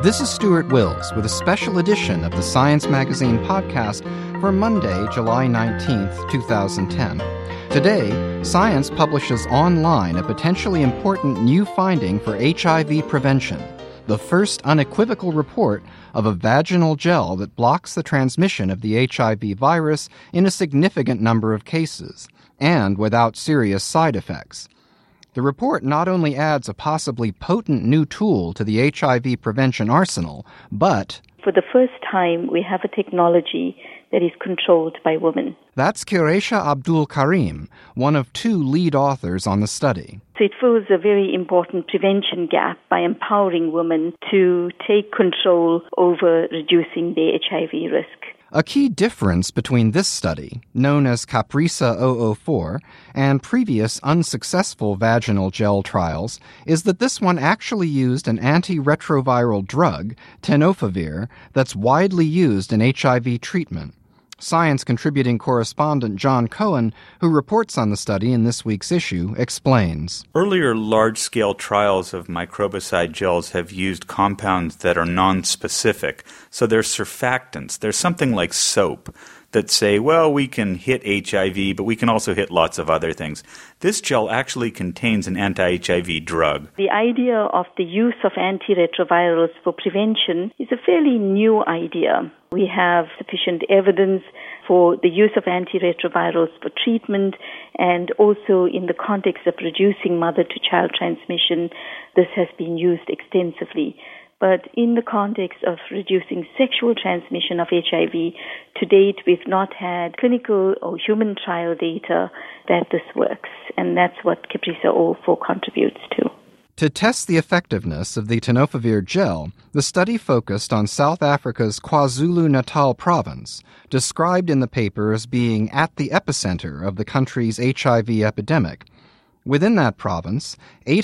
This is Stuart Wills with a special edition of the Science Magazine podcast for Monday, July 19th, 2010. Today, Science publishes online a potentially important new finding for HIV prevention, the first unequivocal report of a vaginal gel that blocks the transmission of the HIV virus in a significant number of cases, and without serious side effects. The report not only adds a possibly potent new tool to the HIV prevention arsenal, but for the first time, we have a technology that is controlled by women. That's Qureisha Abdul Karim, one of two lead authors on the study. So it fills a very important prevention gap by empowering women to take control over reducing their HIV risk. A key difference between this study, known as CAPRISA 004, and previous unsuccessful vaginal gel trials is that this one actually used an antiretroviral drug, tenofovir, that's widely used in HIV treatment. Science contributing correspondent John Cohen, who reports on the study in this week's issue, explains. Earlier large-scale trials of microbicide gels have used compounds that are non-specific, so they're surfactants. They're something like soap that say, well, we can hit HIV, but we can also hit lots of other things. This gel actually contains an anti-HIV drug. The idea of the use of antiretrovirals for prevention is a fairly new idea. We have sufficient evidence for the use of antiretrovirals for treatment, and also in the context of reducing mother-to-child transmission, this has been used extensively. But in the context of reducing sexual transmission of HIV, to date we've not had clinical or human trial data that this works, and that's what CAPRISA 004 contributes to. To test the effectiveness of the tenofovir gel, the study focused on South Africa's KwaZulu-Natal province, described in the paper as being at the epicenter of the country's HIV epidemic. Within that province,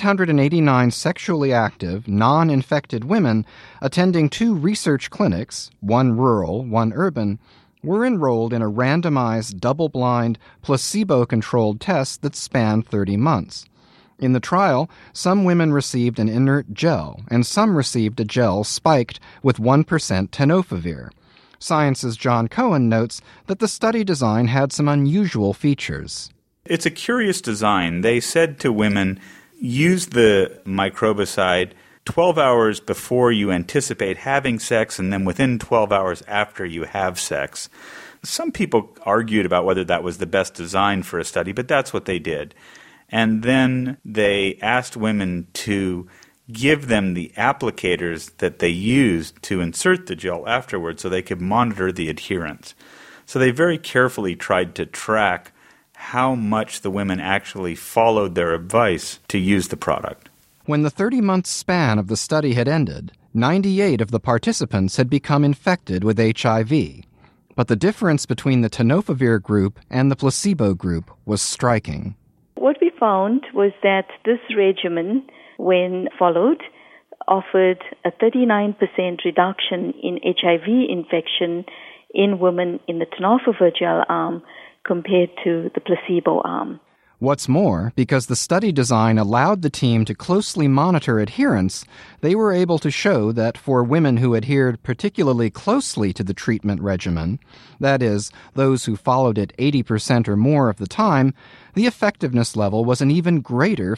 889 sexually active, non-infected women attending two research clinics, one rural, one urban, were enrolled in a randomized, double-blind, placebo-controlled test that spanned 30 months. In the trial, some women received an inert gel, and some received a gel spiked with 1% tenofovir. Science's John Cohen notes that the study design had some unusual features. It's a curious design. They said to women, use the microbicide 12 hours before you anticipate having sex and then within 12 hours after you have sex. Some people argued about whether that was the best design for a study, but that's what they did. And then they asked women to give them the applicators that they used to insert the gel afterwards so they could monitor the adherence. So they very carefully tried to track how much the women actually followed their advice to use the product. When the 30-month span of the study had ended, 98 of the participants had become infected with HIV. But the difference between the tenofovir group and the placebo group was striking. What we found was that this regimen, when followed, offered a 39% reduction in HIV infection in women in the tenofovir gel arm compared to the placebo arm. What's more, because the study design allowed the team to closely monitor adherence, they were able to show that for women who adhered particularly closely to the treatment regimen, that is, those who followed it 80% or more of the time, the effectiveness level was an even greater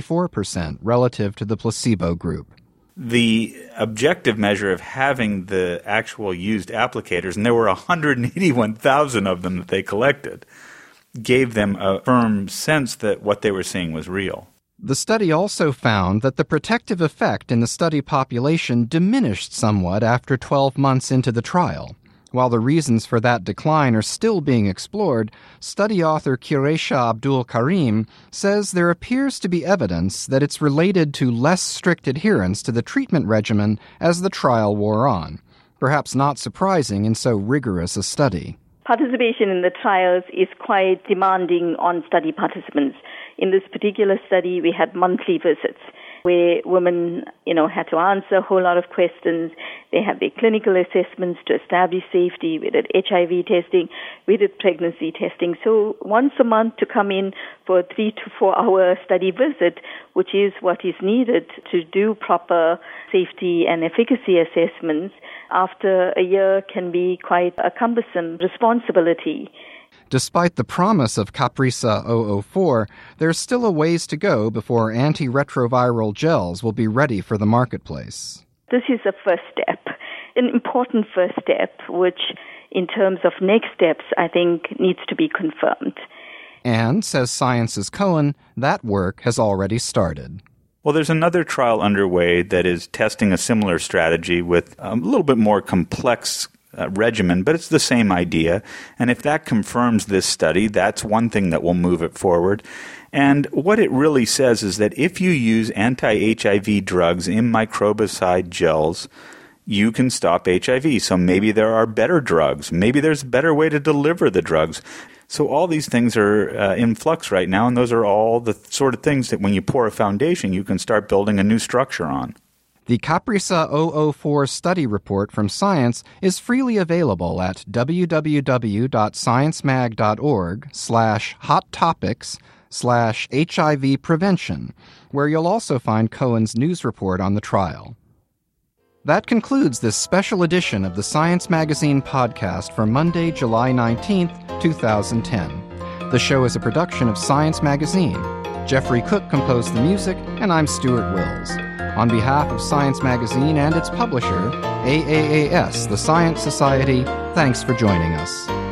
54% relative to the placebo group. The objective measure of having the actual used applicators, and there were 181,000 of them that they collected, gave them a firm sense that what they were seeing was real. The study also found that the protective effect in the study population diminished somewhat after 12 months into the trial. While the reasons for that decline are still being explored, study author Qureisha Abdul Karim says there appears to be evidence that it's related to less strict adherence to the treatment regimen as the trial wore on, perhaps not surprising in so rigorous a study. Participation in the trials is quite demanding on study participants. In this particular study, we had monthly visits. where women, had to answer a whole lot of questions. They had their clinical assessments to establish safety. We did HIV testing. We did pregnancy testing. So once a month to come in for a 3 to 4 hour study visit, which is what is needed to do proper safety and efficacy assessments, after a year can be quite a cumbersome responsibility. Despite the promise of Caprisa 004, there's still a ways to go before antiretroviral gels will be ready for the marketplace. This is a first step, an important first step, which in terms of next steps, I think needs to be confirmed. And, says Science's Cohen, that work has already started. Well, there's another trial underway that is testing a similar strategy with a little bit more complex regimen, but it's the same idea. And if that confirms this study, that's one thing that will move it forward. And what it really says is that if you use anti-HIV drugs in microbicide gels, you can stop HIV. So maybe there are better drugs. Maybe there's a better way to deliver the drugs. So all these things are in flux right now, and those are all the sort of things that when you pour a foundation, you can start building a new structure on. The Caprisa 004 study report from Science is freely available at www.sciencemag.org/hot-topics/HIV prevention, where you'll also find Cohen's news report on the trial. That concludes this special edition of the Science Magazine podcast for Monday, July 19th, 2010. The show is a production of Science Magazine. Jeffrey Cook composed the music, and I'm Stuart Wills. On behalf of Science Magazine and its publisher, AAAS, the Science Society, thanks for joining us.